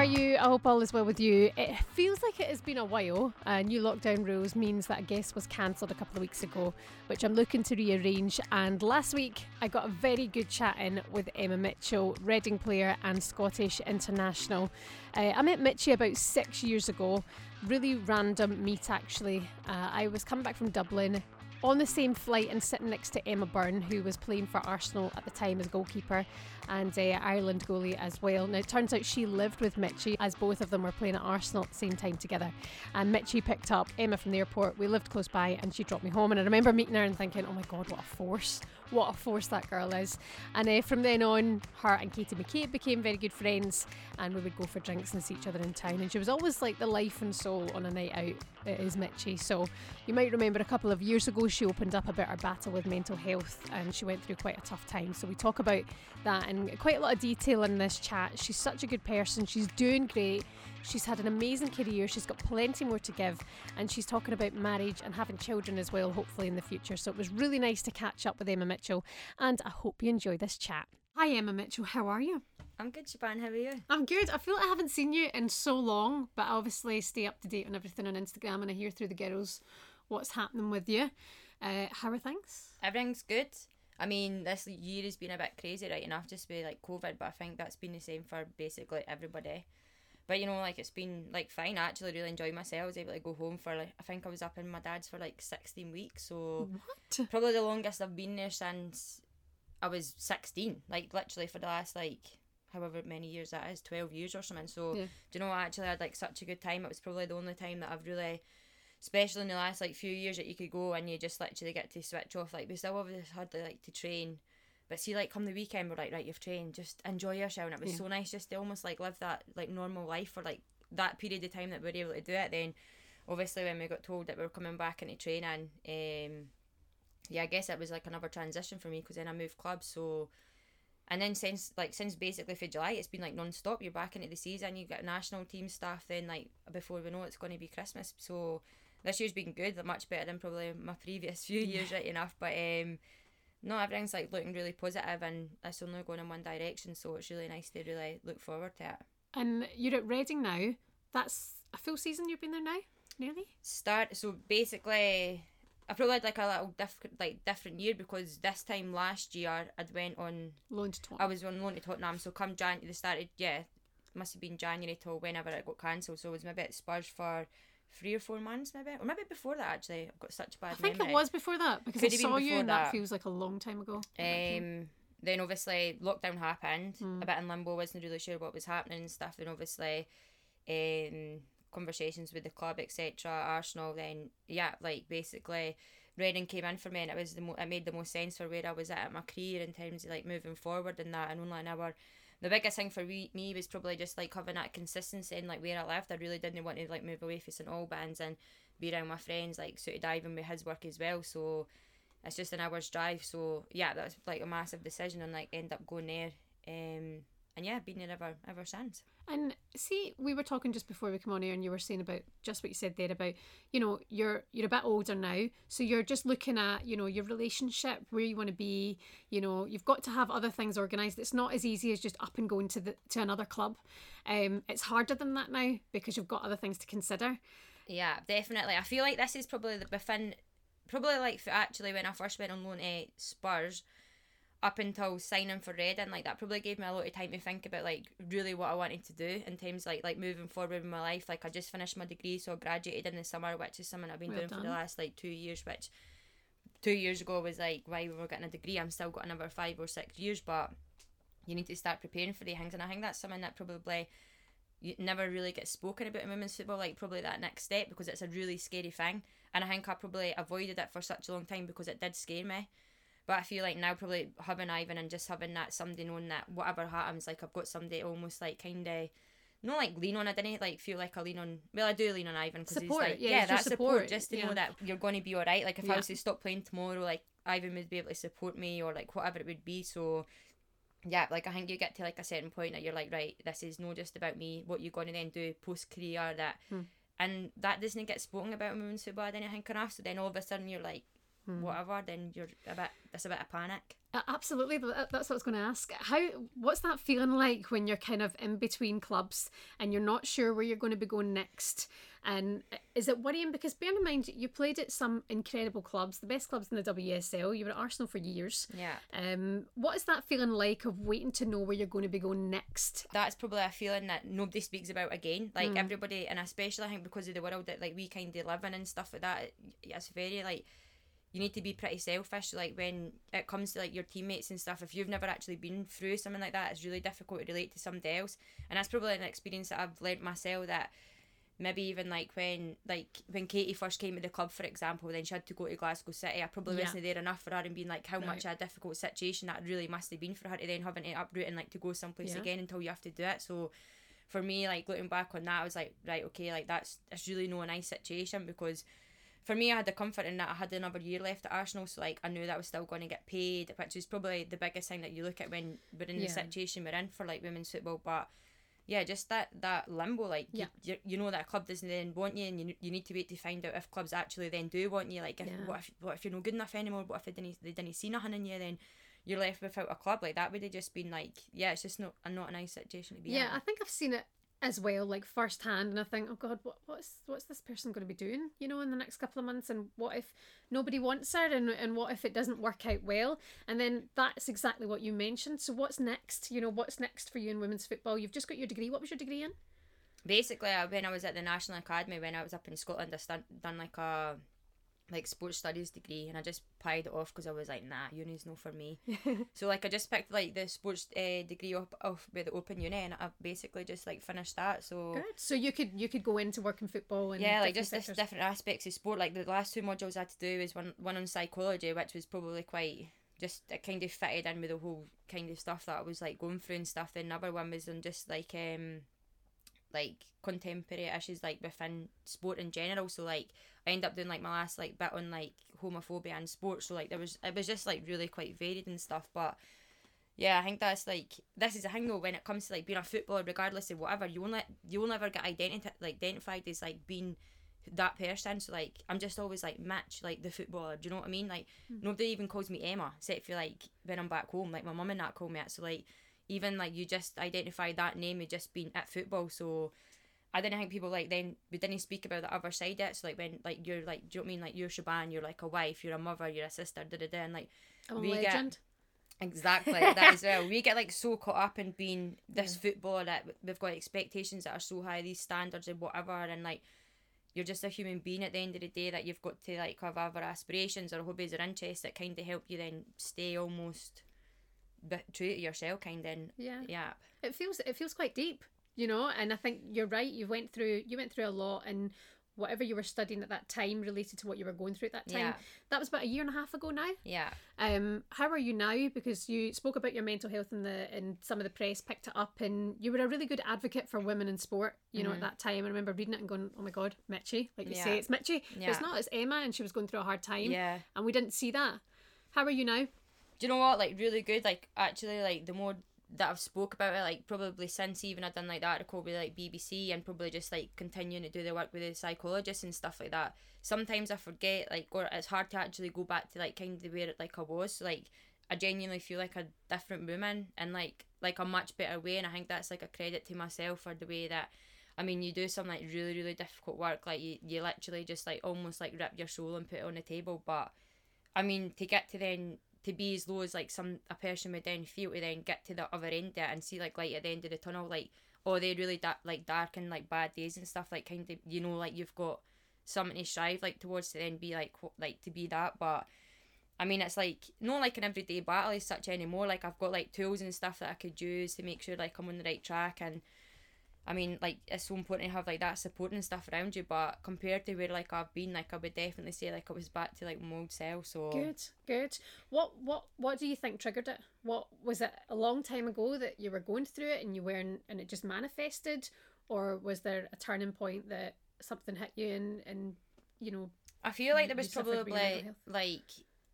are you? I hope all is well with you. It feels like it has been a while. New lockdown rules means that a guest was cancelled a couple of weeks ago, which I'm looking to rearrange. And last week, I got a very good chat in with Emma Mitchell, Reading player and Scottish international. I met Mitchie about 6 years ago. Really random meet, actually. I was coming back from Dublin on the same flight and sitting next to Emma Byrne, who was playing for Arsenal at the time as goalkeeper, and Ireland goalie as well. Now, it turns out she lived with Mitchie, as both of them were playing at Arsenal at the same time together. And Mitchie picked up Emma from the airport. We lived close by, and she dropped me home. And I remember meeting her and thinking, oh my God, what a force. What a force that girl is. And from then on, her and Katie McCabe became very good friends, and we would go for drinks and see each other in town. And she was always like the life and soul on a night out. It is Mitchie. So you might remember a couple of years ago, she opened up about her battle with mental health, and she went through quite a tough time. So we talk about that in quite a lot of detail in this chat. She's such a good person. She's doing great. She's had an amazing career. She's got plenty more to give, and she's talking about marriage and having children as well, hopefully in the future. So it was really nice to catch up with Emma Mitchell, and I hope you enjoy this chat. Hi Emma Mitchell, how are you? I'm good, Siobhan. How are you? I'm good. I feel like I haven't seen you in so long, but I obviously stay up to date on everything on Instagram, and I hear through the girls what's happening with you. How are things? Everything's good. I mean, this year has been a bit crazy, right enough, just with like COVID, but I think that's been the same for basically everybody. But you know, like it's been like fine. I actually really enjoyed myself. I was able to go home for like, I think I was up in my dad's for like 16 weeks. So What? probably the longest I've been there since I was 16. Like literally for the last like however many years that is, 12 years or something. So Yeah. do you know, I actually had like such a good time. It was probably the only time that I've really, especially in the last like few years, that you could go and you just literally get to switch off. Like we still obviously had to like to train, but see, like come the weekend we're like, right, you've trained, just enjoy yourself. And it was so nice just to almost like live that like normal life for like that period of time that we were able to do it. Then obviously when we got told that we were coming back into training, I guess it was like another transition for me, because then I moved clubs. So and then since basically for July, it's been like non-stop. You're back into the season, you get national team stuff, then like before we know it's going to be Christmas. So this year's been good, much better than probably my previous few years, right enough. But no, everything's like looking really positive, and it's only going in one direction, so it's really nice to really look forward to it. And you're at Reading now. That's a full season you've been there now, nearly? So basically, I probably had like a little different year, because this time last year I'd went on Loan to Tottenham. I was on loan to Tottenham, so come January they started, must have been January till whenever it got cancelled. So I was maybe at Spurs for 3 or 4 months, maybe, or maybe before that. Actually, I've got such a bad memory. I think it was before that, because Could I have been saw you before and that that. feels like a long time ago. Then obviously lockdown happened, a bit in limbo, wasn't really sure what was happening and stuff. Then obviously conversations with the club, etc., Arsenal, then like basically Reading came in for me, and it was it made the most sense for where I was at my career in terms of like moving forward and that. And only an hour, the biggest thing for me was probably just like having that consistency in like where I lived. I really didn't want to like move away from St Albans and be around my friends, like sort of diving with his work as well. So it's just an hour's drive. So that was like a massive decision, and like end up going there. And been there ever since. And see, we were talking just before we come on here, and you were saying about just what you said there about, you know, you're a bit older now, so you're just looking at, you know, your relationship, where you want to be. You know, you've got to have other things organised. It's not as easy as just up and going to another club. It's harder than that now, because you've got other things to consider. Yeah, definitely. I feel like this is probably probably like actually when I first went on loan to Spurs, up until signing for Reading, like that probably gave me a lot of time to think about like really what I wanted to do in terms like moving forward in my life. Like I just finished my degree, so I graduated in the summer, which is something I've been doing for the last like 2 years, which 2 years ago was like why we were getting a degree. I'm still got another 5 or 6 years, but you need to start preparing for the things, and I think that's something that probably you never really gets spoken about in women's football, like probably that next step, because it's a really scary thing, and I think I probably avoided it for such a long time because it did scare me. But I feel like now probably having Ivan and just having that somebody knowing that whatever happens, like I've got somebody almost like kind of, not like lean on. I didn't like feel like I lean on, well I do lean on Ivan, because he's like, that support just to know that you're going to be alright. Like if I was to stop playing tomorrow, like Ivan would be able to support me, or like whatever it would be. So like I think you get to like a certain point that you're like, right, this is not just about me, what you're going to then do post career, that and that doesn't get spoken about in women's football, I didn't think enough. So then all of a sudden you're like, whatever, then it's a bit of panic. Absolutely, that's what I was going to ask. What's that feeling like when you're kind of in between clubs and you're not sure where you're going to be going next? And is it worrying? Because bear in mind, you played at some incredible clubs, the best clubs in the WSL. You were at Arsenal for years. Yeah. What is that feeling like of waiting to know where you're going to be going next? That's probably a feeling that nobody speaks about again. Like everybody, and especially I think because of the world that like we kind of live in and stuff like that, it's very like, you need to be pretty selfish. Like when it comes to like your teammates and stuff, if you've never actually been through something like that, it's really difficult to relate to somebody else. And that's probably an experience that I've learnt myself, that maybe even like when Katie first came to the club, for example, then she had to go to Glasgow City. I probably wasn't there enough for her, and being like how much a difficult situation that really must have been for her to then having to uproot and like to go someplace again until you have to do it. So for me, like looking back on that, I was like, right, okay, like it's really no nice situation, because for me, I had the comfort in that I had another year left at Arsenal, so like I knew that I was still going to get paid, which is probably the biggest thing that you look at when we're in the situation we're in for like women's football. But yeah, just that limbo, like you know that a club doesn't then want you, and you need to wait to find out if clubs actually then do want you. Like what if you're not good enough anymore? What if they didn't see nothing in you? Then you're left without a club. Like that would have just been like, it's just not a nice situation to be in. Yeah, I think I've seen it as well, like firsthand, and I think, oh God, what's this person going to be doing, you know, in the next couple of months, and what if nobody wants her, and what if it doesn't work out well? And then that's exactly what you mentioned. So what's next? You know, what's next for you in women's football? You've just got your degree. What was your degree in? Basically, when I was at the National Academy, when I was up in Scotland, I done like a sports studies degree, and I just pied it off because I was like, nah, uni's no for me. So like I just picked like the sports degree off with the Open Uni, and I basically just like finished that. So good. So you could go into work in football and like just different aspects of sport. Like the last 2 modules I had to do was one on psychology, which was probably quite just, it kind of fitted in with the whole kind of stuff that I was like going through and stuff. Then another one was on just like contemporary issues like within sport in general. So like I ended up doing like my last like bit on like homophobia in sports. So like it was just like really quite varied and stuff. But yeah, I think that's like, this is a thing though, when it comes to like being a footballer, regardless of whatever, you'll never get identified as like being that person. So like I'm just always like Mitch, like the footballer. Do you know what I mean? Like nobody even calls me Emma, except for like when I'm back home, like my mum and that call me it. So like even like you just identify that name with just being at football. So I didn't think people like, then we didn't speak about the other side of it. So like when like you're like, do you know what I mean, like you're Shaban, you're like a wife, you're a mother, you're a sister, and like I'm a legend. Exactly, that as well. We get like so caught up in being this footballer that we've got expectations that are so high, these standards and whatever, and like you're just a human being at the end of the day, that you've got to like have other aspirations or hobbies or interests that kind of help you then stay almost true to yourself, kind of. Yeah. It feels quite deep, you know. And I think you're right. You went through a lot, and whatever you were studying at that time related to what you were going through at that time. Yeah. That was about 1.5 years ago now. Yeah. How are you now? Because you spoke about your mental health and some of the press picked it up, and you were a really good advocate for women in sport, you know, at that time. I remember reading it and going, oh my God, Mitchie, like you say, it's Mitchie. But it's not, it's Emma, and she was going through a hard time. Yeah. And we didn't see that. How are you now? Do you know what? Like really good. Like actually, like the more that I've spoke about it, like probably since even I've done like the article with like BBC, and probably just like continuing to do the work with the psychologists and stuff like that, sometimes I forget, like, or it's hard to actually go back to like kind of where it like I was. So, like I genuinely feel like a different woman, and like a much better way. And I think that's like a credit to myself for the way that, I mean, you do some like really, really difficult work, like you literally just like almost like rip your soul and put it on the table. But I mean, to get to then to be as low as like a person would then feel, to then get to the other end of it and see like light at the end of the tunnel, like, oh, they really like dark and like bad days and stuff, like kind of, you know, like you've got something to strive like towards to then be like to be that. But I mean, it's like not like an everyday battle as such anymore. Like I've got like tools and stuff that I could use to make sure like I'm on the right track. And I mean, like it's so important to have like that support and stuff around you. But compared to where like I've been, like I would definitely say like I was back to like my old self. So good. What do you think triggered it? What was it, a long time ago that you were going through it and you weren't, and it just manifested, or was there a turning point that something hit you and you know? I feel like there was probably like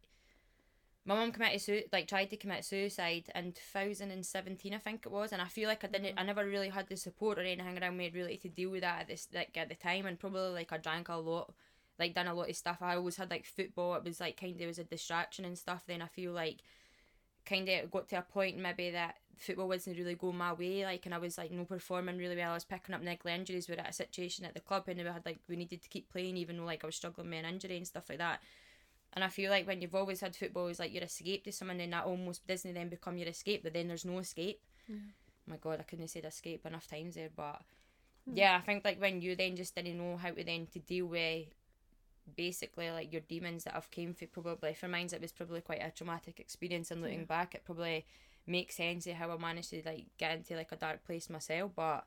my mum tried to commit suicide in 2017, I think it was, and I feel like I never really had the support or anything around me really to deal with that at the time, and probably like I drank a lot like done a lot of stuff. I always had like football, it was like kind of was a distraction and stuff. Then I feel like kind of got to a point maybe that football wasn't really going my way, like, and I was like no performing really well. I was picking up niggly injuries. We were at a situation at the club and we needed to keep playing even though like I was struggling with an injury and stuff like that. And I feel like when you've always had football as like your escape to someone, then that almost doesn't then become your escape, but then there's no escape. Oh my god, I couldn't have said escape enough times there. But yeah, I think like when you then just didn't know how to deal with basically like your demons that have came for, probably for mine it was probably quite a traumatic experience, and looking back it probably makes sense of how I managed to like get into like a dark place myself. But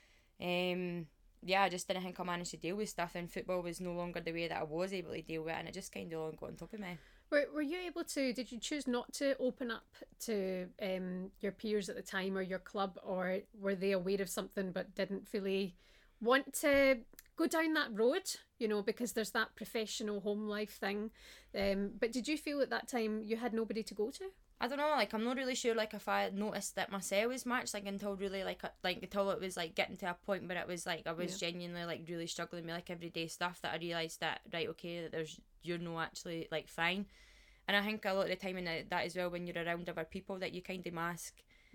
yeah, I just didn't think I managed to deal with stuff, and football was no longer the way that I was able to deal with it, and it just kind of all got on top of me. Were you able to, did you choose not to open up to your peers at the time or your club, or were they aware of something but didn't fully want to go down that road, you know, because there's that professional home life thing, but did you feel at that time you had nobody to go to? I don't know, like I'm not really sure like if I noticed that myself as much, like until really like until it was like getting to a point where it was like I was genuinely like really struggling with like everyday stuff, that I realised that right, okay, that you're not actually like fine. And I think a lot of the time in that as well, when you're around other people, that you kind of mask.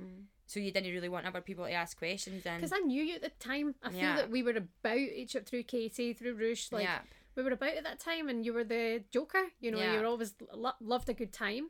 So you didn't really want other people to ask questions. Because I knew you at the time. I feel that we were about each up through Katie, through Roosh, like we were about at that time, and you were the joker. You know, you were always loved a good time.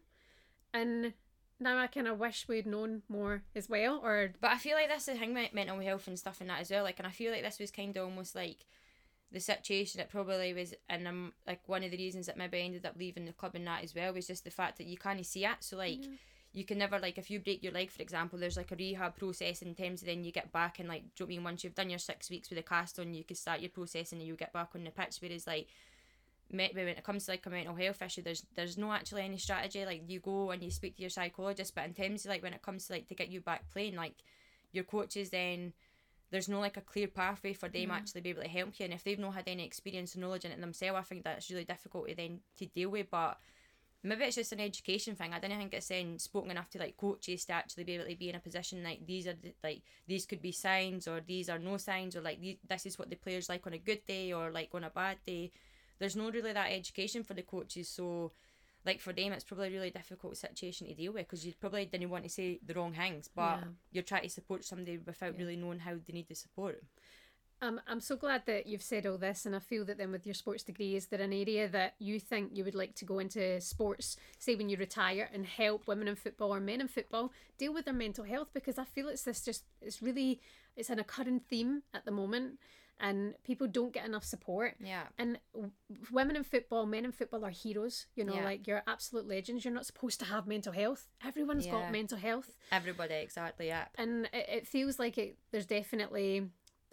And now I kind of wish we'd known more as well. But I feel like that's the thing with mental health and stuff and that as well. Like, and I feel like this was kind of almost like the situation that probably was, and like one of the reasons that maybe I ended up leaving the club and that as well was just the fact that you can't see it. So like you can never, like if you break your leg for example, there's like a rehab process in terms of then you get back, and like, do you know what I mean, once you've done your 6 weeks with a cast on, you can start your process and you get back on the pitch. Whereas like when it comes to like a mental health issue, there's no actually any strategy. Like you go and you speak to your psychologist, but in terms of like when it comes to like to get you back playing, like your coaches, then there's no like a clear pathway for them actually be able to help you. And if they've not had any experience or knowledge in it themselves, I think that's really difficult to deal with. But maybe it's just an education thing. I don't think it's spoken enough to like coaches to actually be able to be in a position like these could be signs, or these are no signs, or like this is what the player's like on a good day or like on a bad day. There's no really that education for the coaches, so like for them it's probably a really difficult situation to deal with, because you probably didn't want to say the wrong things, but you're trying to support somebody without really knowing how they need the support. I'm so glad that you've said all this, and I feel that then with your sports degree, is there an area that you think you would like to go into sports, say when you retire, and help women in football or men in football deal with their mental health? Because I feel it's an occurring theme at the moment, and people don't get enough support. And women in football, men in football are heroes, you know, like you're absolute legends. You're not supposed to have mental health. Everyone's got mental health. Everybody, exactly, And it feels like there's definitely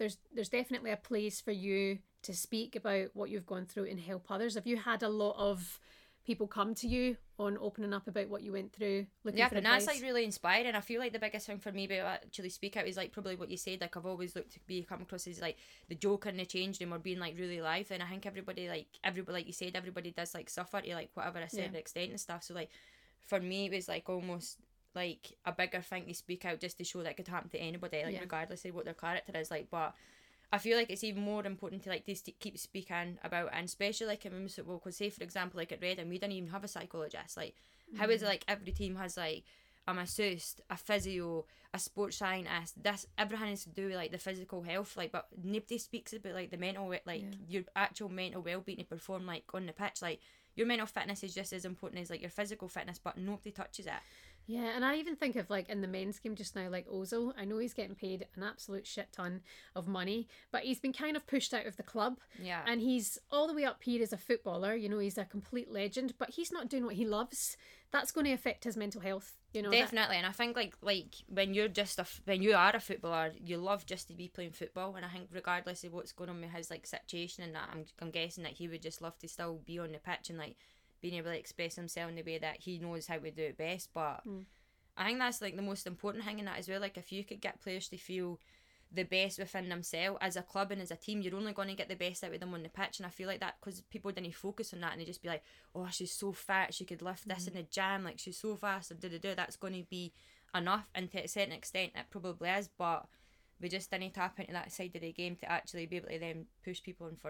a place for you to speak about what you've gone through and help others. Have you had a lot of people come to you on opening up about what you went through, looking for advice? And that's like really inspiring. I feel like the biggest thing for me about actually speak out is like probably what you said. Like I've always looked to come across as like the joker in the change room, or being like really live. And I think everybody like you said, everybody does like suffer to like whatever a certain extent and stuff. So like for me it was like almost like a bigger thing to speak out, just to show that it could happen to anybody, like regardless of what their character is like. But I feel like it's even more important to like keep speaking about, and especially like in women's football, because say for example like at Reading we didn't even have a psychologist. Like how is it like every team has like a masseuse, a physio, a sports scientist, this everything is to do with like the physical health, like, but nobody speaks about like the mental, like your actual mental well-being to perform like on the pitch. Like your mental fitness is just as important as like your physical fitness, but nobody touches it. Yeah, and I even think of like in the men's game just now, like Ozil. I know he's getting paid an absolute shit ton of money, but he's been kind of pushed out of the club. Yeah. And he's all the way up here as a footballer, you know, he's a complete legend, but he's not doing what he loves. That's going to affect his mental health, you know. Definitely, and I think like when you're just when you are a footballer, you love just to be playing football, and I think regardless of what's going on with his like situation and that, I'm guessing that he would just love to still be on the pitch and like being able to express himself in the way that he knows how to do it best. But I think that's like the most important thing in that as well. Like if you could get players to feel the best within themselves as a club and as a team, you're only going to get the best out of them on the pitch. And I feel like that because people didn't focus on that, and they just be like, oh, she's so fat, she could lift this in the gym, like she's so fast, or that's going to be enough. And to a certain extent it probably is, but we just didn't tap into that side of the game to actually be able to then push people on further.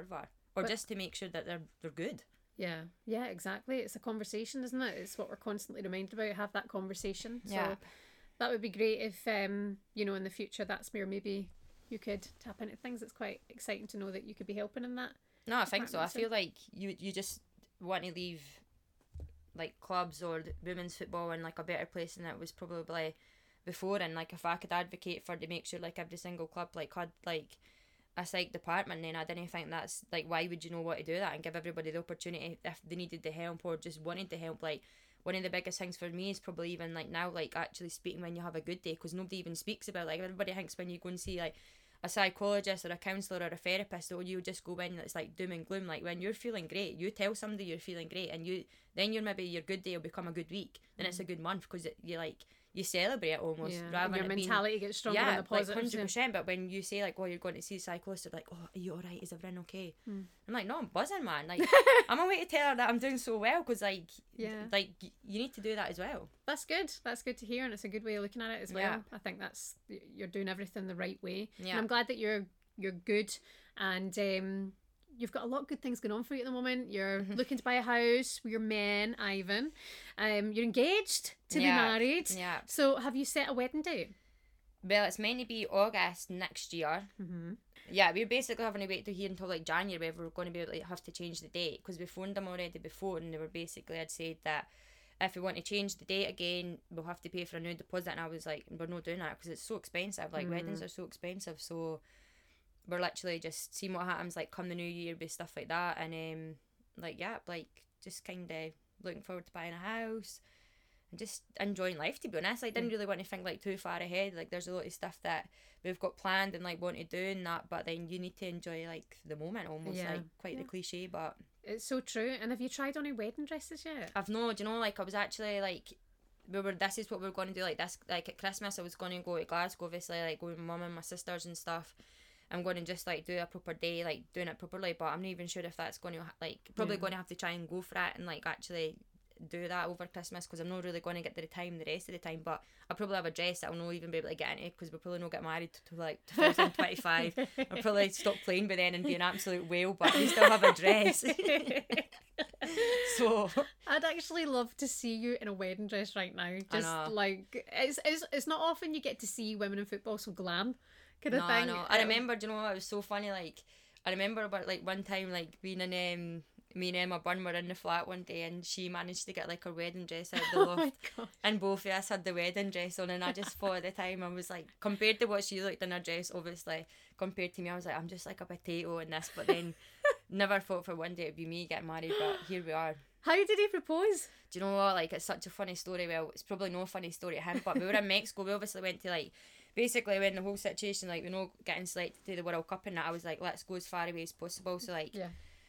or just to make sure that they're good. Yeah, exactly. It's a conversation, isn't it? It's what we're constantly reminded about. Have that conversation. So Yeah. that would be great if in the future that's where maybe you could tap into things. It's quite exciting to know that you could be helping in that. No, I think so. I department, so- feel like you just want to leave like clubs or women's football in like a better place than it was probably before. And like if I could advocate for to make sure like every single club like had like a psych department, then I didn't think that's like, why would you know what to do that and give everybody the opportunity if they needed the help or just wanted to help. Like one of the biggest things for me is probably even like now like actually speaking when you have a good day, because nobody even speaks about like everybody thinks when you go and see like a psychologist or a counsellor or a therapist, or you just go in and it's like doom and gloom. Like when you're feeling great, you tell somebody you're feeling great, and then maybe your good day will become a good week, then it's a good month, because you celebrate it almost, rather and your than mentality gets stronger on the positives. Like 100%. But when you say like, oh, you're going to see a psychologist, they're like, oh, are you alright, is everything okay? I'm like, no, I'm buzzing, man. Like I'm on way to tell her that I'm doing so well, because like you need to do that as well. That's good. That's good to hear, and it's a good way of looking at it as well. Yeah. I think you're doing everything the right way. Yeah. And I'm glad that you're good, and you've got a lot of good things going on for you at the moment. You're looking to buy a house with your man, Ivan. You're engaged to be married. Yeah. So have you set a wedding date? Well, it's meant to be August next year. Mm-hmm. Yeah, we're basically having to wait to hear until like January whether we're going to be able to have to change the date, because we phoned them already before and they were basically had said that if we want to change the date again, we'll have to pay for a new deposit. And I was like, we're not doing that because it's so expensive. Like weddings are so expensive. So we're literally just seeing what happens like come the new year with stuff like that. And just kind of looking forward to buying a house and just enjoying life, to be honest. I didn't really want to think like too far ahead. Like there's a lot of stuff that we've got planned and like want to do and that, but then you need to enjoy like the moment almost. Like quite the cliche, but it's so true. And have you tried on any wedding dresses yet? I've no, do you know, like I was actually like this is what we were going to do, like this, like at Christmas I was going to go to Glasgow, obviously, like go with my mum and my sisters and stuff. I'm going to just like do a proper day, like doing it properly, but I'm not even sure if that's going to going to have to try and go for it and like actually do that over Christmas, because I'm not really going to get the time the rest of the time. But I'll probably have a dress that I'll not even be able to get into, because we'll probably not get married to like 2025. I'll probably stop playing by then and be an absolute whale, but we still have a dress. So I'd actually love to see you in a wedding dress right now. Just like it's not often you get to see women in football so glam kind of thing. No, I remember, do you know, it was so funny. Like I remember about like one time like being in me and Emma Byrne were in the flat one day, and she managed to get like her wedding dress out of the loft. Oh and both of us had the wedding dress on, and I just thought at the time, I was like, compared to what she looked in her dress, obviously compared to me, I was like, I'm just like a potato in this. But then never thought for one day it'd be me getting married, but here we are. How did he propose? Do you know what, like it's such a funny story. Well, it's probably no funny story to him, but we were in Mexico. We obviously went to like, basically when the whole situation, like, getting selected to the World Cup and that, I was like, let's go as far away as possible. So like,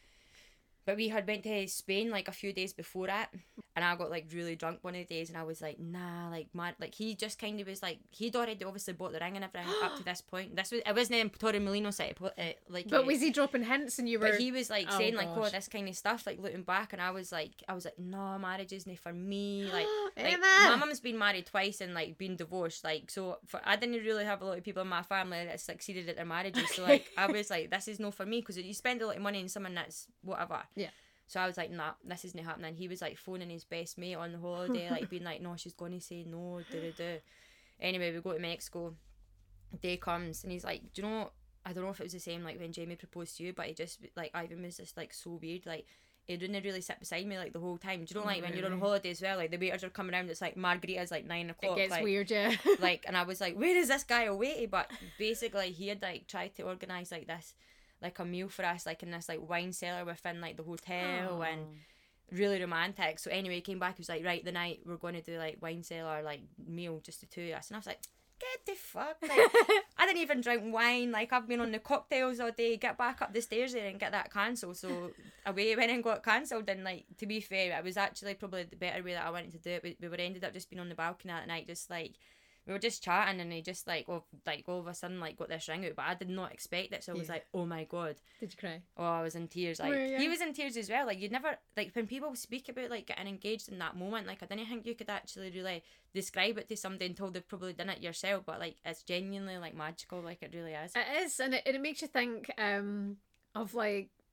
but we had went to Spain like a few days before it, and I got like really drunk one of the days, and I was like, nah, like mad. Like he just kind of was like, he'd already obviously bought the ring and everything up to this point. It wasn't in Torremolinos City, but was he dropping hints and you were? But he was like saying like, oh, this kind of stuff, like looking back, and I was like, no, marriage isn't for me. Like my mum's been married twice and like been divorced. Like so, I didn't really have a lot of people in my family that succeeded at their marriages. So like I was like, this is no for me, because you spend a lot of money on someone that's whatever. Yeah. So I was like, nah, this isn't happening. He was like phoning his best mate on the holiday, like being like, no, she's going to say no, do. Anyway, we go to Mexico. Day comes and he's like, do you know, I don't know if it was the same like when Jamie proposed to you, but he just like, Ivan was just like so weird. Like he didn't really sit beside me like the whole time. Do you know, like when you're on holiday as well, like the waiters are coming around, it's like margaritas like 9 o'clock. It gets like, weird, yeah. Like, and I was like, where is this guy away? But basically he had like tried to organise like this, like a meal for us, like in this like wine cellar within like the hotel. And really romantic. So anyway, he came back, he was like, right, the night we're going to do like wine cellar like meal, just the two of us. And I was like, get the fuck, like, I didn't even drink wine, like I've been on the cocktails all day, get back up the stairs there and get that cancelled. So away it went and got cancelled. And like, to be fair, it was actually probably the better way that I wanted to do it. We were ended up just being on the balcony that night, just like, we were just chatting, and he just like all of a sudden like got this ring out, but I did not expect it. So I was like, oh my god. Did you cry? Oh, I was in tears. Like he was in tears as well. Like you'd never, like when people speak about like getting engaged in that moment, like I didn't think you could actually really describe it to somebody until they've probably done it yourself. But like it's genuinely like magical, like it really is. It is, and it makes you think of like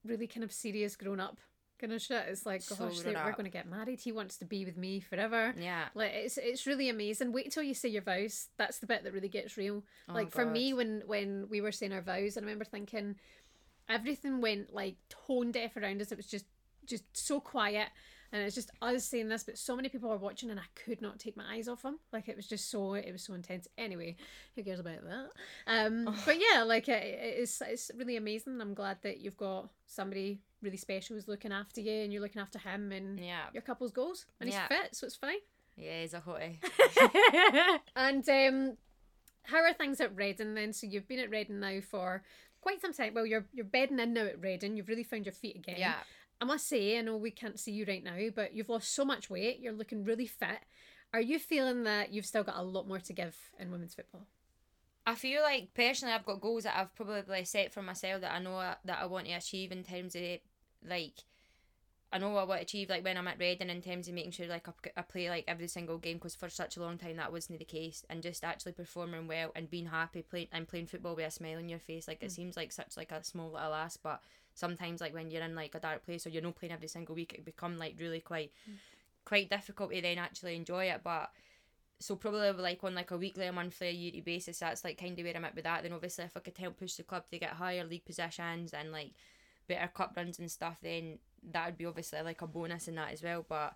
really kind of serious grown up kind of shit. It's like, So gosh, grown we're up. going to get married. He wants to be with me forever. Yeah. Like it's really amazing. Wait till you say your vows. That's the bit that really gets real. Oh, Like for God. me, when we were saying our vows, and I remember thinking everything went like tone deaf around us. It was just so quiet, and it's just us saying this, but so many people were watching, and I could not take my eyes off him. Like it was so intense. Anyway, who cares about that? But yeah, like it's really amazing. I'm glad that you've got somebody really special who's looking after you, and you're looking after him, and Yeah. your couple's goals, and Yeah. he's fit, so it's fine. Yeah, he's a hottie. And how are things at Reading then? So you've been at Reading now for quite some time. Well, you're bedding in now at Reading. You've really found your feet again. Yeah. I must say, I know we can't see you right now, but you've lost so much weight. You're looking really fit. Are you feeling that you've still got a lot more to give in women's football? I feel like personally I've got goals that I've probably set for myself that I know that I want to achieve in terms of like I know I want to achieve like when I'm at Reading in terms of making sure like I play like every single game, because for such a long time that wasn't the case, and just actually performing well and being happy playing football with a smile on your face. Like it seems like such like a small little ask, but sometimes like when you're in like a dark place or you're not playing every single week, it become like really quite difficult to then actually enjoy it. But so probably like on like a weekly, a monthly, a yearly basis, that's like kind of where I'm at with that. Then obviously if I could help push the club to get higher league positions and like better cup runs and stuff, then that would be obviously like a bonus in that as well. But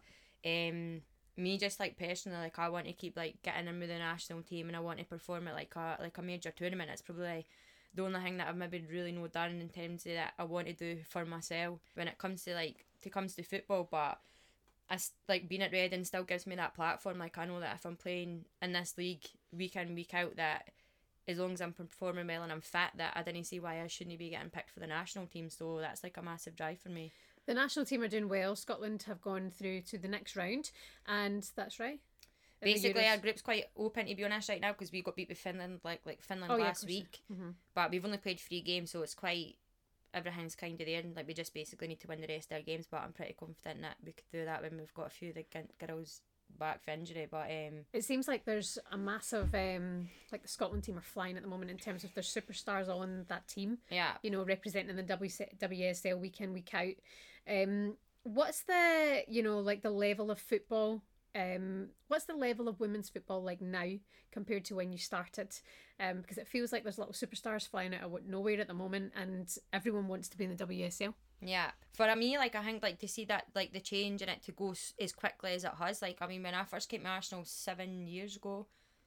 me just like personally, like I want to keep like getting in with the national team, and I want to perform at like a major tournament. It's probably the only thing that I've maybe really not done in terms of that I want to do for myself when it comes to like football. But like being at Reading still gives me that platform. Like I know that if I'm playing in this league week in week out, that as long as I'm performing well and I'm fit, that I didn't see why I shouldn't be getting picked for the national team. So that's like a massive drive for me. The national team are doing well. Scotland have gone through to the next round, and that's right. At the Basically, Euros. our group's quite open, to be honest, right now, because we got beat with Finland, like Finland Oh, yeah, of last course, yeah. week. Mm-hmm. But we've only played 3 games, so it's quite everything's kind of there, and like we just basically need to win the rest of our games. But I'm pretty confident that we could do that when we've got a few of the girls back for injury. But it seems like there's a massive like the Scotland team are flying at the moment in terms of their superstars on that team. yeah, You know, representing the WSL week in week out. What's the like the level of football? What's the level of women's football like now compared to when you started? Because it feels like there's little superstars flying out of nowhere at the moment, and everyone wants to be in the WSL. yeah. For me, like I think like to see that like the change in it to go as quickly as it has. Like I mean, when I first came to Arsenal 7 years ago,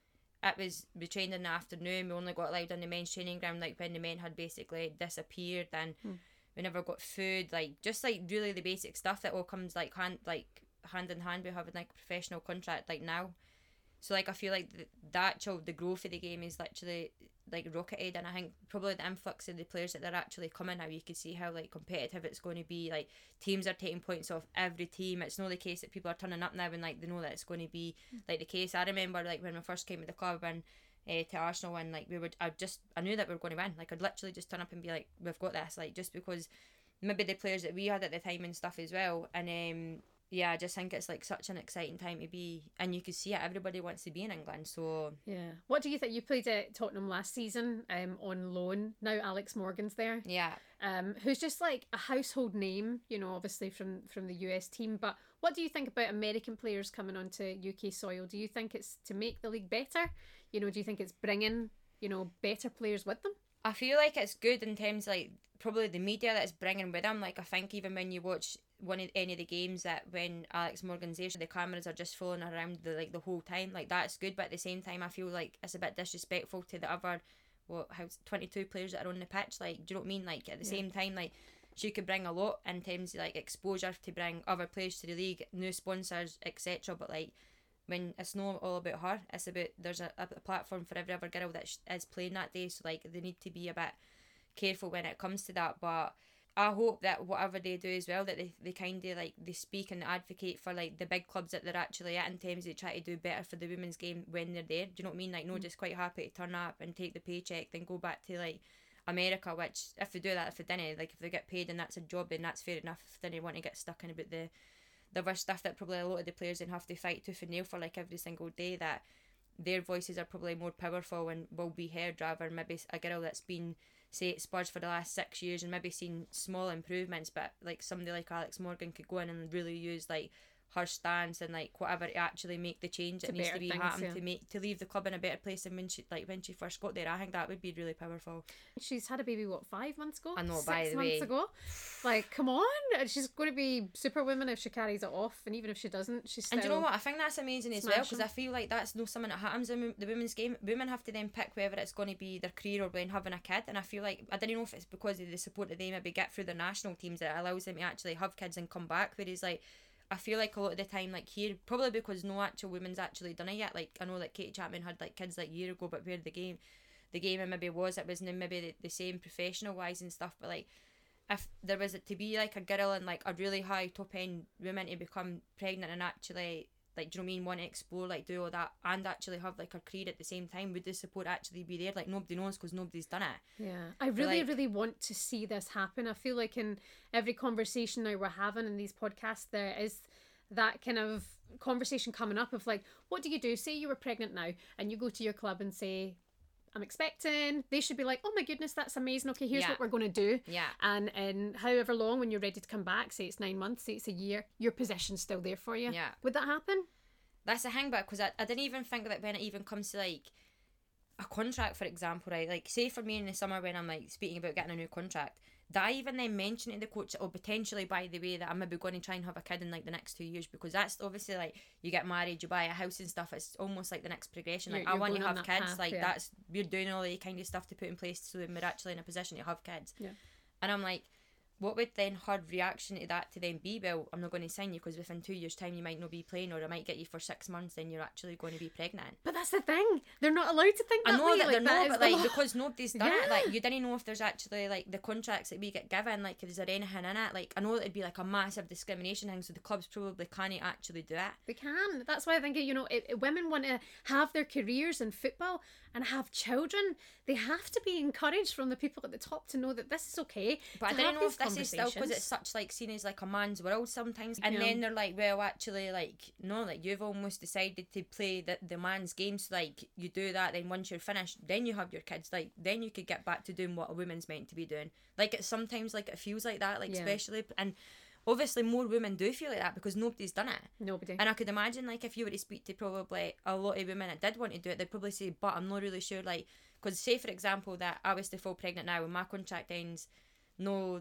we trained in the afternoon. We only got allowed in the men's training ground like when the men had basically disappeared, and we never got food. Like just like really the basic stuff that all comes like hand in hand with having like a professional contract like now. So like I feel like the growth of the game is literally like rocketed, and I think probably the influx of the players that they're actually coming now, you can see how like competitive it's going to be. Like teams are taking points off every team. It's not the case that people are turning up now and like they know that it's going to be like the case. I remember like when we first came to the club and to Arsenal, and like I knew that we were going to win. Like I'd literally just turn up and be like, we've got this, like just because maybe the players that we had at the time and stuff as well. And yeah, I just think it's like such an exciting time to be, and you can see it, everybody wants to be in England. So Yeah. What do you think? You played at Tottenham last season on loan. Now Alex Morgan's there. yeah, Who's just like a household name, obviously from the US team. But what do you think about American players coming onto UK soil? Do you think it's to make the league better? Do you think it's bringing, better players with them? I feel like it's good in terms of, like probably the media that's bringing with them. Like I think even when you watch any of the games, that when Alex Morgan's there, the cameras are just following around the whole time. Like that's good, but at the same time, I feel like it's a bit disrespectful to the other 22 players that are on the pitch. Like, do you know what I mean? Like at the same time, like she could bring a lot in terms of like exposure to bring other players to the league, new sponsors, etc. But like when it's not all about her, it's about there's a platform for every other girl that is playing that day. So like they need to be a bit careful when it comes to that. But I hope that whatever they do as well, that they kind of like they speak and advocate for like the big clubs that they're actually at in terms of try to do better for the women's game when they're there. Do you know what I mean? Like no, just quite happy to turn up and take the paycheck, then go back to like America, which if they do that, if they didn't, like if they get paid and that's a job, then that's fair enough. If they didn't want to get stuck in about the other stuff that probably a lot of the players then have to fight tooth and nail for like every single day, that their voices are probably more powerful and will be heard rather than maybe a girl that's been say at Spurs for the last 6 years and maybe seen small improvements, but like somebody like Alex Morgan could go in and really use like her stance and like whatever to actually make the change that needs to be happening to leave the club in a better place than when she first got there. I think that would be really powerful. She's had a baby 5 months ago? I know, 6 by the months way. ago. Like, come on, she's going to be superwoman if she carries it off, and even if she doesn't, she's still. And do you know what? I think that's amazing as well, because I feel like that's no something that happens in the women's game. Women have to then pick whether it's going to be their career or when having a kid, and I feel like I don't know if it's because of the support that they maybe get through their national teams that allows them to actually have kids and come back. Whereas like, I feel like a lot of the time, like here, probably because no actual women's actually done it yet. Like I know that Katie Chapman had like kids like a year ago, but where the game and maybe it wasn't maybe the same professional wise and stuff. But like, if there was to be like a girl and like a really high top end woman to become pregnant and actually like, do you know what I mean, want to explore, like do all that and actually have like a career at the same time, would the support actually be there? Like nobody knows because nobody's done it. Yeah, I really want to see this happen. I feel like in every conversation now we're having in these podcasts, there is that kind of conversation coming up of like, what do you do? Say you were pregnant now and you go to your club and say, I'm expecting. They should be like, oh my goodness, that's amazing. Okay, here's what we're going to do. Yeah. And in however long, when you're ready to come back, say it's 9 months, say it's a year, your position's still there for you. Yeah. Would that happen? That's the thing, because I didn't even think that when it even comes to like a contract, for example, right? Like say for me in the summer when I'm like speaking about getting a new contract, that I even then mention to the coach, or potentially by the way that I'm maybe going to try and have a kid in like the next 2 years, because that's obviously like you get married, you buy a house and stuff, it's almost like the next progression. Like I want to have kids path, like that's, we're doing all the kind of stuff to put in place so that we're actually in a position to have kids. And I'm like, what would then her reaction to that to then be? Well, I'm not going to sign you because within 2 years' time you might not be playing, or I might get you for 6 months, then you're actually going to be pregnant. But that's the thing, they're not allowed to think that. I know way. that like, they're not, but like law. because nobody's done it, like you didn't know if there's actually like the contracts that we get given, like is there anything in it? Like I know it'd be like a massive discrimination thing, so the clubs probably can't actually do it. They can. That's why I think, you know, if women want to have their careers in football and have children, they have to be encouraged from the people at the top to know that this is okay. But I don't know if this is still because it's such like seen as like a man's world sometimes, and then they're like, well, actually, like no, like you've almost decided to play the man's game, so like you do that, then once you're finished, then you have your kids, like then you could get back to doing what a woman's meant to be doing. Like it's sometimes like it feels like that, like especially, and obviously more women do feel like that because nobody's done it. Nobody. And I could imagine like if you were to speak to probably a lot of women that did want to do it, they'd probably say, but I'm not really sure, like, because say for example that I was to fall pregnant now and my contract ends no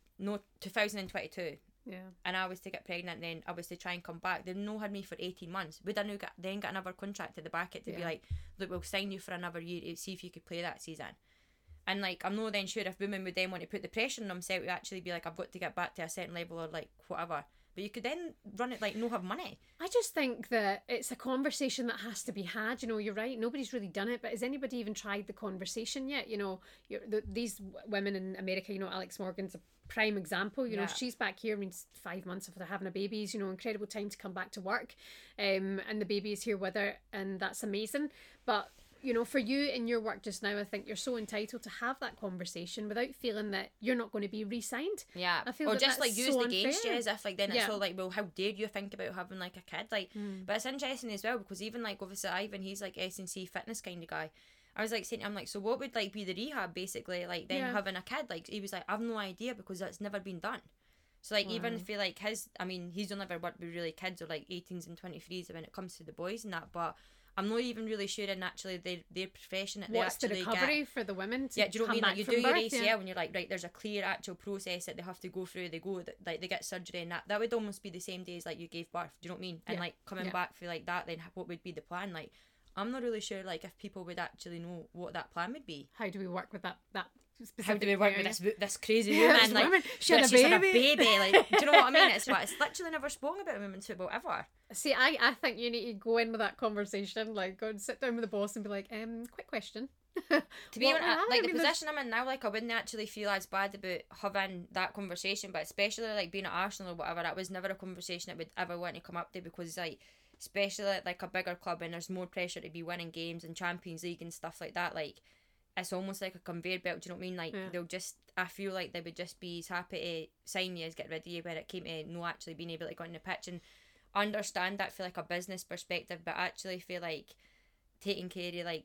2022, and I was to get pregnant, then I was to try and come back, they'd not had me for 18 months. Would I now get another contract at the back it to be like, look, we'll sign you for another year to see if you could play that season? And like I'm not then sure if women would then want to put the pressure on themselves to actually be like, I've got to get back to a certain level or like whatever. But you could then run it like no have money. I just think that it's a conversation that has to be had. You know, you're right, nobody's really done it, but has anybody even tried the conversation yet? You know, these women in America, you know, Alex Morgan's a prime example. You know, she's back here, I mean, 5 months after having a baby is, you know, incredible time to come back to work, and the baby is here with her, and that's amazing. But you know, for you in your work just now, I think you're so entitled to have that conversation without feeling that you're not going to be re-signed. Yeah. I feel or that just that's like use so the games as if like then it's all like, well, how dare you think about having like a kid? Like, but it's interesting as well because even like obviously Ivan, he's like S&C fitness kind of guy. I was like saying to him like, so what would like be the rehab basically, like then having a kid? Like he was like, I've no idea because that's never been done. So like even if like he's only ever worked with really kids or like 18s and 23s when it comes to the boys and that, but I'm not even really sure in actually their profession that what's they actually the recovery get. for the women to do you know what I mean? Like you do your birth, ACL and you're like, right, there's a clear actual process that they have to go through. They go like they get surgery and that would almost be the same day as like you gave birth. Do you know what I mean? And like coming back for like that, then what would be the plan? Like I'm not really sure like if people would actually know what that plan would be. How do we work with that specific how do we work area? with this crazy woman? Like she had she's a had baby. a baby. Like do you know what I mean? It's literally never spoken about women's football ever. See, I think you need to go in with that conversation, like go and sit down with the boss and be like, quick question. To be honest, like the position I'm in now, like I wouldn't actually feel as bad about having that conversation, but especially like being at Arsenal or whatever, that was never a conversation that would ever want to come up to because like especially at like a bigger club and there's more pressure to be winning games and Champions League and stuff like that, like it's almost like a conveyor belt, do you know what I mean? Like they'll just, I feel like they would just be as happy to sign you as get rid of you when it came to no actually being able to go on the pitch. And understand that for like a business perspective, but actually feel like taking care of like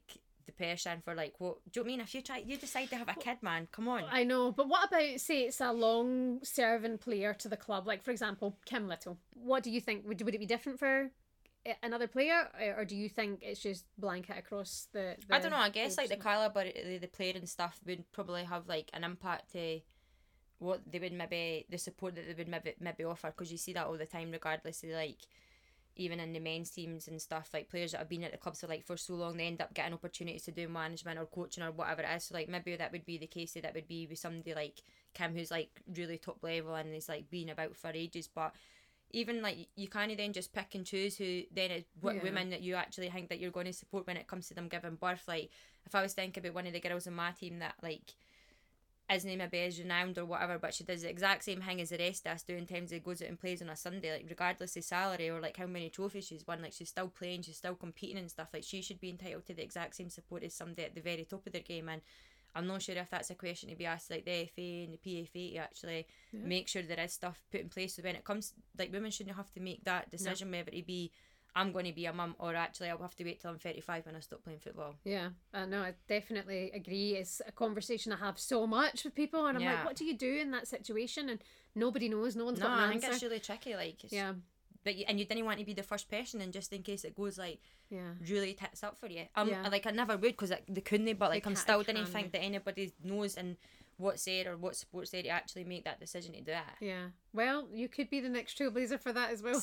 the person for like what do you know what I mean? If you decide to have a kid, man, come on. I know, but what about, say it's a long serving player to the club, like for example Kim Little? What do you think? Would it be different for another player, or do you think it's just blanket across the I don't know, I guess like the calibre of the player and stuff would probably have like an impact to what they would maybe, the support that they would maybe offer, because you see that all the time regardless of like, even in the men's teams and stuff, like players that have been at the clubs for like for so long, they end up getting opportunities to do management or coaching or whatever it is. So like maybe that would be the case, that would be with somebody like Kim, who's like really top level and is like been about for ages. But even like you can't then just pick and choose who then is what women that you actually think that you're going to support when it comes to them giving birth. Like if I was thinking about one of the girls in my team that like isn't maybe as renowned or whatever, but she does the exact same thing as the rest of us do in terms of goes out and plays on a Sunday, like regardless of salary or like how many trophies she's won, like she's still playing, she's still competing and stuff. Like she should be entitled to the exact same support as somebody at the very top of their game. And I'm not sure if that's a question to be asked like the FA and the PFA to actually make sure there is stuff put in place. So when it comes, like women shouldn't have to make that decision whether to be I'm going to be a mum or actually I'll have to wait till I'm 35 when I stop playing football. Yeah, no, I definitely agree. It's a conversation I have so much with people, and I'm like, what do you do in that situation? And nobody knows, no one's got an answer. I think it's really tricky, like, but you didn't want to be the first person, and just in case it goes like really tits up for you. Like I never would, because they couldn't, but like I'm still didn't think that anybody knows and what's there or what support's there to actually make that decision to do it. Yeah. Well, you could be the next trailblazer for that as well.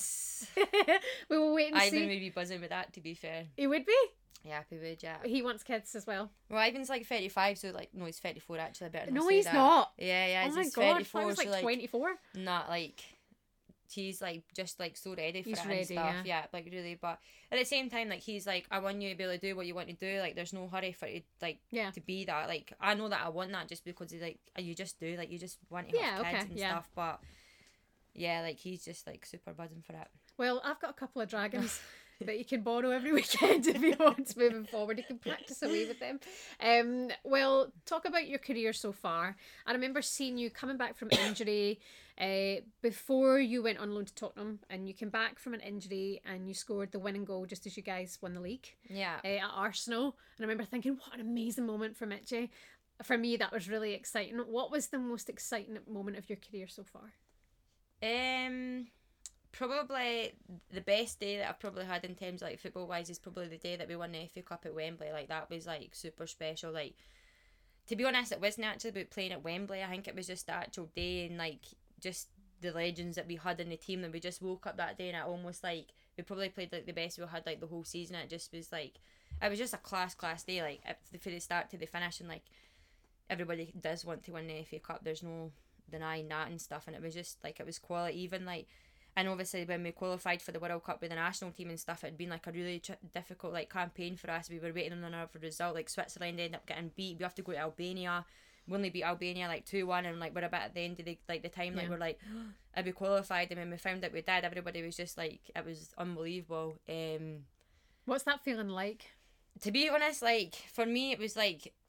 We will wait and see. Ivan would be buzzing with that, to be fair. He would be? Yeah, he would, yeah. He wants kids as well. Well, Ivan's like 35, so like, no, he's 34 actually. Better than no, he's not. Yeah, oh my he's God, 34. I was like 24. Not like... He's like just like so ready for it ready, and stuff, like really. But at the same time, like he's like, I want you to be able to do what you want to do. Like there's no hurry for it, like to be that. Like I know that I want that just because like you just do, like you just want to have kids and stuff. But yeah, like he's just like super buzzing for it. Well, I've got a couple of dragons that you can borrow every weekend if you want moving forward. You can practice away with them. Well, talk about your career so far. I remember seeing you coming back from injury before you went on loan to Tottenham, and you came back from an injury and you scored the winning goal just as you guys won the league at Arsenal. And I remember thinking, what an amazing moment for Mitchie. For me, that was really exciting. What was the most exciting moment of your career so far? Probably the best day that I've probably had in terms of like football wise is probably the day that we won the FA Cup at Wembley. Like that was like super special. Like to be honest, it wasn't actually about playing at Wembley. I think it was just the actual day and like just the legends that we had in the team, and we just woke up that day and it almost like we probably played like the best we had like the whole season. It just was like, it was just a class day, like from the start to the finish, and like everybody does want to win the FA Cup, there's no denying that and stuff. And it was just like, it was quality. Even like, and obviously when we qualified for the World Cup with the national team and stuff, it had been like a really difficult like campaign for us. We were waiting on another result. Like Switzerland ended up getting beat. We have to go to Albania. We only beat Albania like 2-1, and like we're a bit at the end of the time, like we're like, have we qualified? And when we found out we did, everybody was just like, it was unbelievable. What's that feeling like? To be honest, like for me it was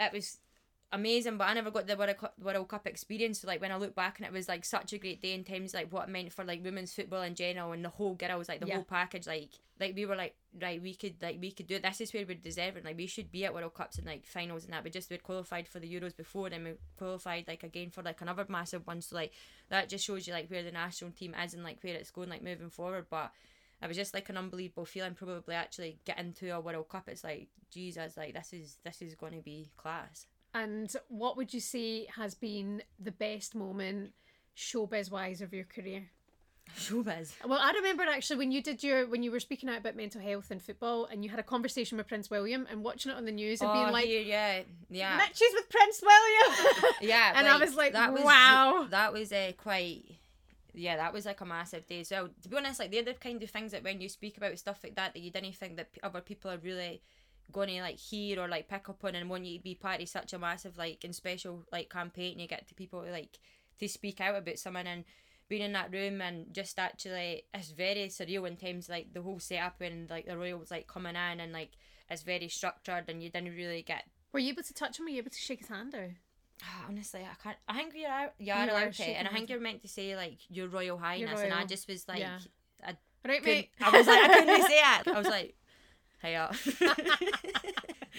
amazing, but I never got the World Cup experience. So like when I look back, and it was like such a great day in terms of like what it meant for like women's football in general, and the whole girls, like the whole package, like we were like, right, we could do it. This is where we deserve it. Like we should be at World Cups and like finals and that. We'd qualified for the Euros before, and we qualified like again for like another massive one. So like that just shows you like where the national team is and like where it's going like moving forward. But it was just like an unbelievable feeling. Probably actually getting to a World Cup, it's like Jesus, like this is going to be class. And what would you say has been the best moment showbiz-wise of your career? Showbiz? Well, I remember actually when you were speaking out about mental health and football, and you had a conversation with Prince William, and watching it on the news and being like, yeah, Mitchie's with Prince William. Yeah. And like, I was like, wow. That was quite... Yeah, that was like a massive day as well. To be honest, like they're the kind of things that when you speak about stuff like that you didn't think that other people are really going to like hear or like pick up on, and want you to be part of such a massive like and special like campaign. You get to people like to speak out about someone, and being in that room, and just actually it's very surreal in terms of, like the whole setup, and like the royals like coming in, and like it's very structured, and you didn't really get... Were you able to touch him? Were you able to shake his hand or... Honestly, I can't. I think you're allowed to, and I think you're meant to say like Your Royal Highness, and I just was like, right, mate. I was like, I couldn't say it. I was like, hey up.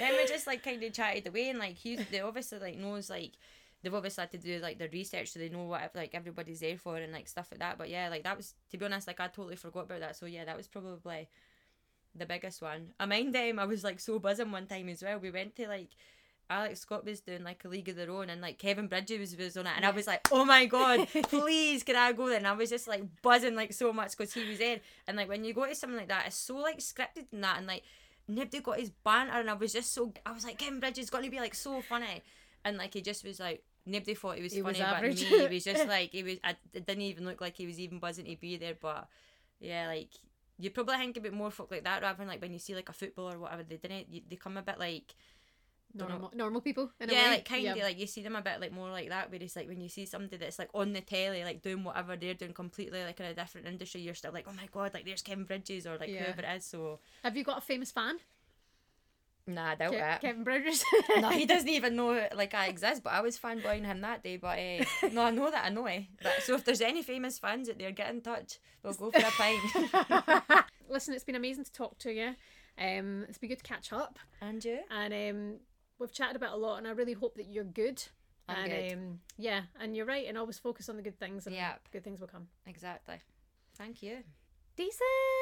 then we just like kind of chatted away, and like they obviously like knows like they've obviously had to do like their research, so they know what like everybody's there for and like stuff like that. But yeah, like that was, to be honest, like I totally forgot about that. So yeah, that was probably the biggest one. I mind I was like so buzzing one time as well. We went to like Alex Scott was doing like a League of Their Own, and like Kevin Bridges was on it, and I was like, oh my god, please can I go there? And I was just like buzzing like so much because he was there. And like when you go to something like that, it's so like scripted and that, and like nobody got his banter, and I was like, Kevin Bridges is going to be like so funny, and like he just was like, nobody thought he was funny, but me, he was just like, it didn't even look like he was even buzzing to be there. But yeah, like you probably think about more folk like that rather than like when you see like a footballer or whatever, they come a bit like normal people in a way. Yeah, like kind of like you see them a bit like more like that, whereas like when you see somebody that's like on the telly like doing whatever they're doing completely like in a different industry, you're still like, oh my god, like there's Kevin Bridges or like whoever it is. So have you got a famous fan? Nah, I doubt it. Kevin Bridges. No, he doesn't even know like I exist, but I was fanboying him that day. But no, I know that But so if there's any famous fans out there, get in touch, we'll go for a pint. Listen, it's been amazing to talk to you. It's been good to catch up. And you? And we've chatted about a lot, and I really hope that you're good. I'm good. Yeah, and you're right, and always focus on the good things, and good things will come. Exactly. Thank you. Decent.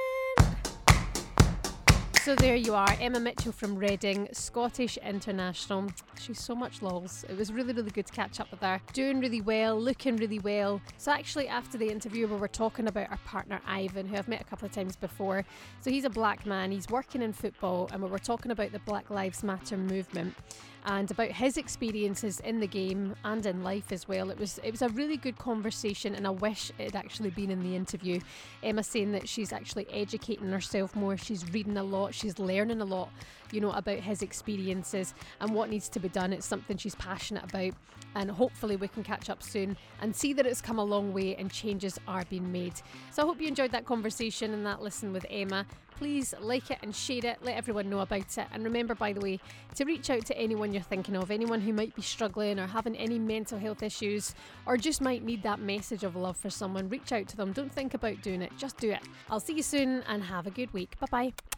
So there you are, Emma Mitchell from Reading, Scottish international. She's so much lols. It was really, really good to catch up with her. Doing really well, looking really well. So actually after the interview we were talking about our partner Ivan, who I've met a couple of times before. So he's a black man, he's working in football, and we were talking about the Black Lives Matter movement and about his experiences in the game and in life as well. It was a really good conversation, and I wish it had actually been in the interview. Emma saying that she's actually educating herself more, she's reading a lot, she's learning a lot, you know, about his experiences and what needs to be done. It's something she's passionate about, and hopefully we can catch up soon and see that it's come a long way and changes are being made. So I hope you enjoyed that conversation and that listen with Emma. Please like it and share it, let everyone know about it, and remember, by the way, to reach out to anyone you're thinking of, anyone who might be struggling or having any mental health issues or just might need that message of love for someone. Reach out to them, don't think about doing it, just do it. I'll see you soon and have a good week. Bye bye.